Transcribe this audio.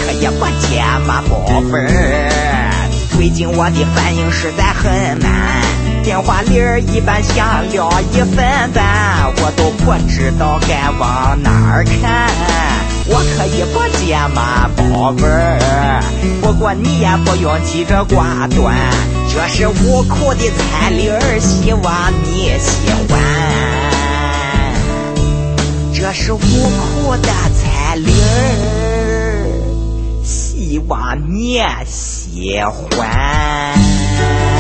可也不接嘛，宝贝儿。最近我的反应实在很慢，电话铃儿一般响了1分半，我都不知道该往哪儿看。我可以不接嘛，宝贝儿，不过你也不用急着挂断，这是悟空的彩铃儿，希望你喜欢。这是悟空的彩铃儿，希望你喜欢。